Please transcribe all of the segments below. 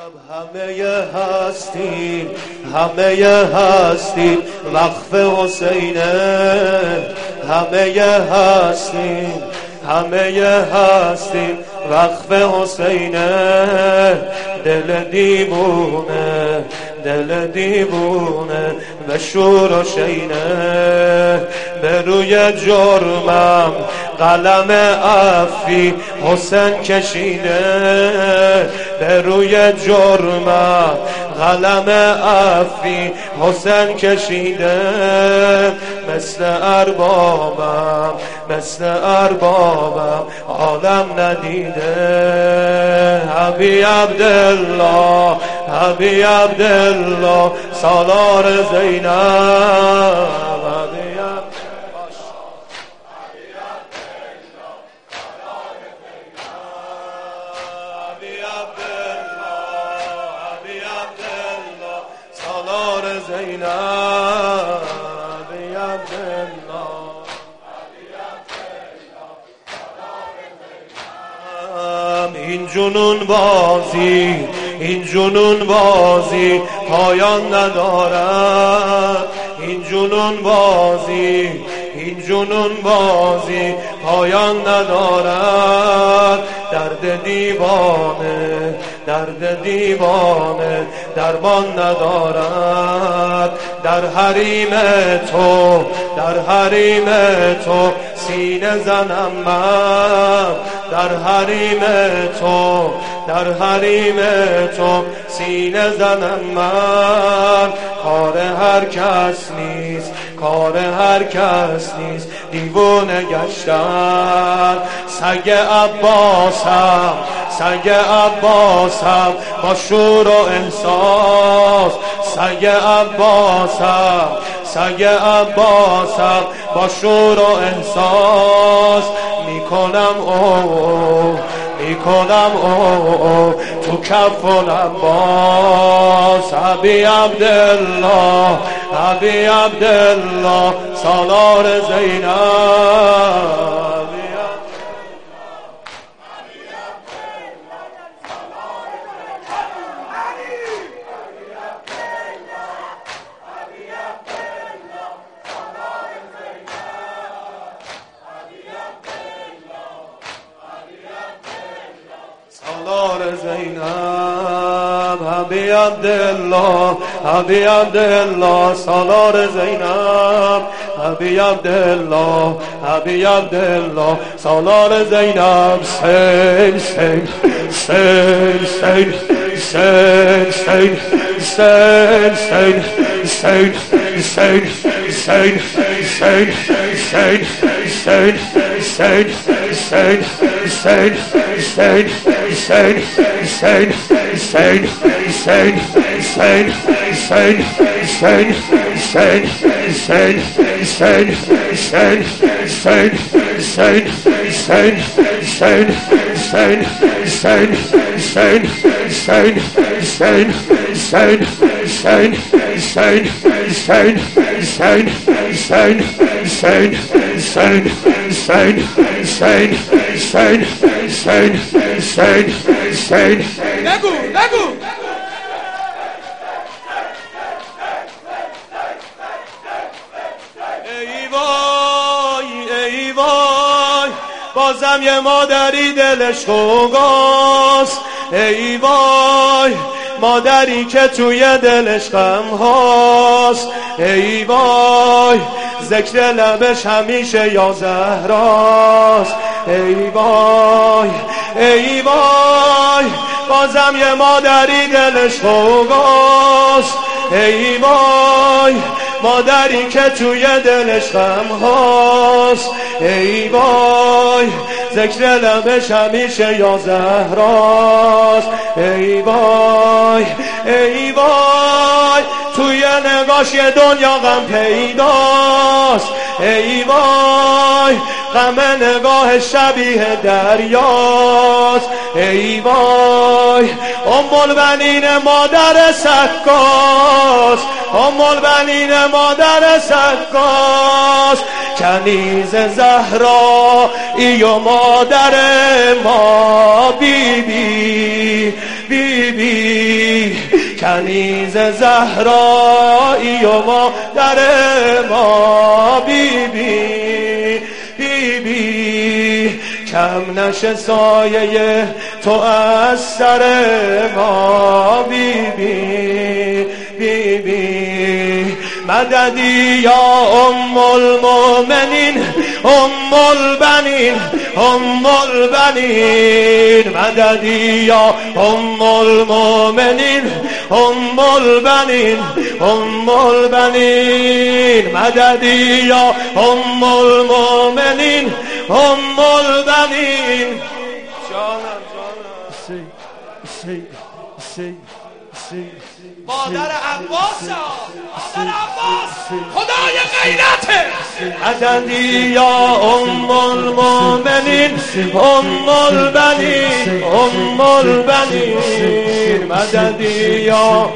همه هستی وقف حسینه، همه هستی وقف حسینه. دل دیوونه به شور و شینه، به روی جرمم قلم عفی حسین کشیده، به روی جرمم قلم عفی حسین کشیده. مثل اربابم عالم ندیده. حبی عبدالله سالار زینب. این جنون بازی پایان ندارد. این جنون بازی پایان ندارد. درد دیوانه درمان ندارد. در حریم تو سینه زنم من. در حریم تو سینه زنم من. کار هر کس نیست دیوانه گشتن. سگ عباسم با شور و احساس. سگ عباسم با شور و احساس. میکنم تو کفنم باز. حبی عبدالله سالار زینب. حبی عبدالله سالار زینب. حبی عبدالله سالار زینب. ای وای بازم یه مادری دلش خوگاست. ای وای مادری که توی دلش غم هاست. ای وای ذکر لبش همیشه یا زهراست. ای وای بازم یه مادری دلش خوگاست. ای وای مادری که توی دلش غم هاست. ای وای ذکر لبش همیشه یا زهراست. ای وای توی نگاش یه دنیا غم پیداست. ای وای غم نگاه شبیه دریاست. ای وای البنین مادر سکاست. البنین مادر سکاست. کنیز زهرایی و مادر ما بیبی. بی بی کنیز زهرایی و مادر ما بی بی بی بی کم نشه سایه تو از سر ما بی بی بی بی مددی یا ام المؤمنین ام البنین ام البنین مددی یا ام المؤمنین ام البنین ام البنین مددی یا ام المؤمنین ام البنین جانم مادر عباس مادر عباس خدای غیرته مددی یا ام المؤمنین ام البنین ام البنین مددی یا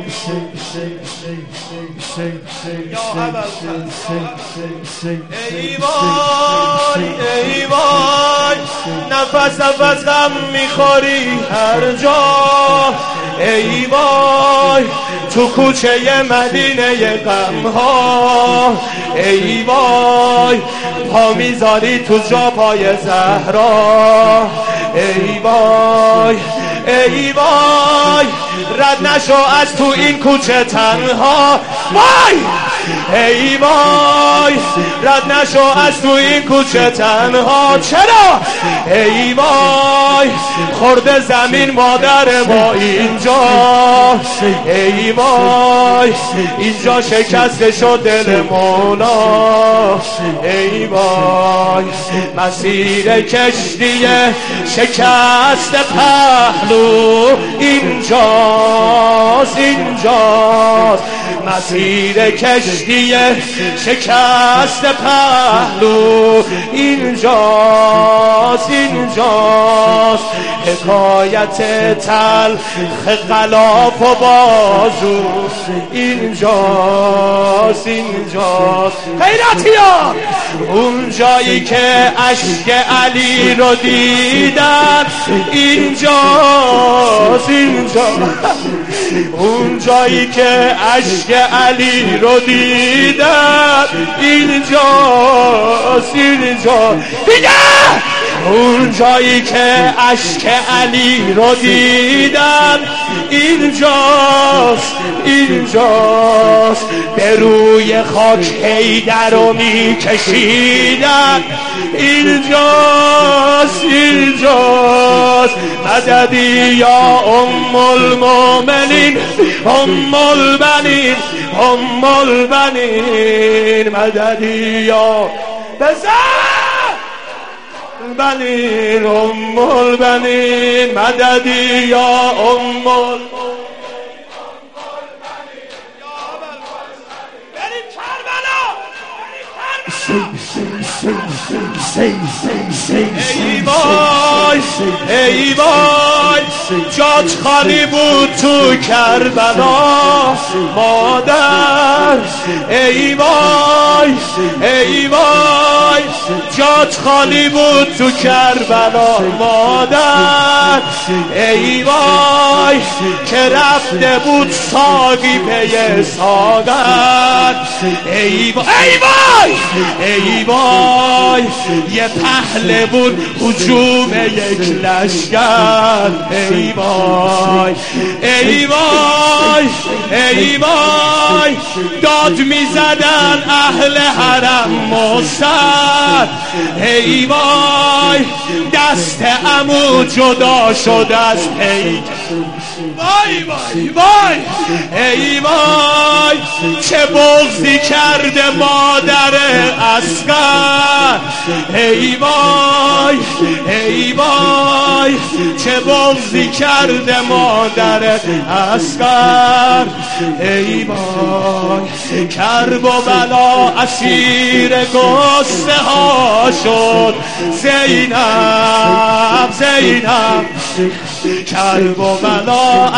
ای وای ای وای نفس نفس غم میخوری هر جا ای وای تو کوچه مدینه غم ها ای وای پا میذاری تو جا پای زهرا ای وای ای وای رد نشو از تو این کوچه تنها وای ای وای رد نشو از تو این کوچه تنها چرا ای وای خورده زمین مادر ما اینجا ای وای اینجا شکسته شد دل مولا ای وای مسیر کشتی شکست پهلو اینجاست اینجاست مسیر کشتی شکست پهلو اینجاست اینجاست حکایت تلخ غلاف و بازو اینجاست اینجاست غیرتیان اون جایی که اشک علی رو دیدن اینجاست اینجاست اون جایی که اشک علی رو دیدن اینجاست اینجاست دیگه اون جایی که اشک علی رو دیدن اینجاست اینجاست به روی خاک حیدر رو میکشیدن اینجاست اینجاست مددی یا ام المؤمنین ام البنین ام البنین مددی یا بزن البنین ام البنین مددی یا ام البنین بریم کربلا ای وای ای وای جات خالی بود تو کربلا مادر ای وای ای وای جات خالی بود تو کربلا مادر ای وای که رفته بود ساقی پی ساغر ای وای ای وای ای وای یه پهلوون هجوم یک لشکر ای وای ای وای ای وای داد میزدن اهل حرم مستر ای وای دست عمو جدا شد از پیک وای وای وای ای وای چه بغضی کرده مادر اصغر ای وای ای وای چه بغضی کرده مادر اصغر ای وای کرب و بلا اسیر غصه ها شد زینب زینب کرب و بلا